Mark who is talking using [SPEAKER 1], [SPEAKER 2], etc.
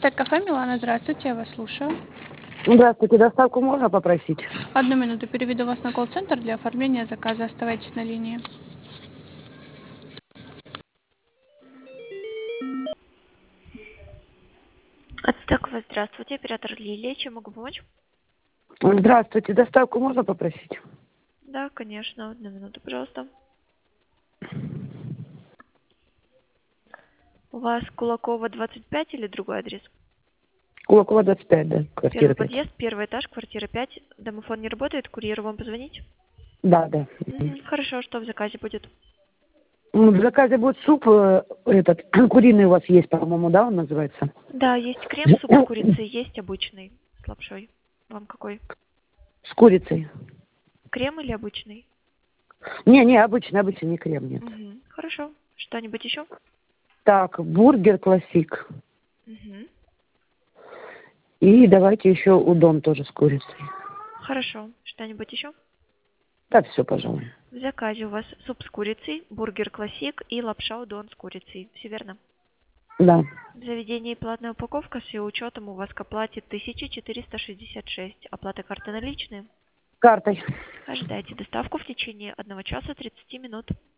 [SPEAKER 1] Стек кафе, Милана, здравствуйте, я вас слушаю.
[SPEAKER 2] Здравствуйте, доставку можно попросить?
[SPEAKER 1] Одну минуту, переведу вас на колл-центр для оформления заказа. Оставайтесь на линии. Отстаково, здравствуйте, оператор Лилия, чем могу помочь?
[SPEAKER 2] Здравствуйте, доставку можно попросить?
[SPEAKER 1] Да, конечно, одну минуту, пожалуйста. У вас Кулакова, 25 или другой адрес?
[SPEAKER 2] Кулакова 25, да, квартира
[SPEAKER 1] Первый
[SPEAKER 2] 5.
[SPEAKER 1] подъезд, первый этаж, квартира 5. Домофон не работает, курьеру вам позвонить?
[SPEAKER 2] Да, да.
[SPEAKER 1] Хорошо, что в заказе будет?
[SPEAKER 2] В заказе будет суп, этот, куриный у вас есть, по-моему, да, он называется?
[SPEAKER 1] Да, есть крем, суп с курицей, есть обычный с лапшой. Вам какой?
[SPEAKER 2] С курицей.
[SPEAKER 1] Крем или обычный?
[SPEAKER 2] Не, обычный, не крем, нет.
[SPEAKER 1] Хорошо. Что-нибудь еще?
[SPEAKER 2] Так, бургер классик.
[SPEAKER 1] Угу.
[SPEAKER 2] И давайте еще удон тоже с курицей.
[SPEAKER 1] Хорошо. Что-нибудь еще?
[SPEAKER 2] Да, все, пожалуй.
[SPEAKER 1] В заказе у вас суп с курицей, бургер классик и лапша удон с курицей. Все верно?
[SPEAKER 2] Да.
[SPEAKER 1] В заведении платная упаковка с ее учетом у вас к оплате 1466. Оплата карты наличные.
[SPEAKER 2] Картой.
[SPEAKER 1] Ожидайте доставку в течение 1 часа 30 минут.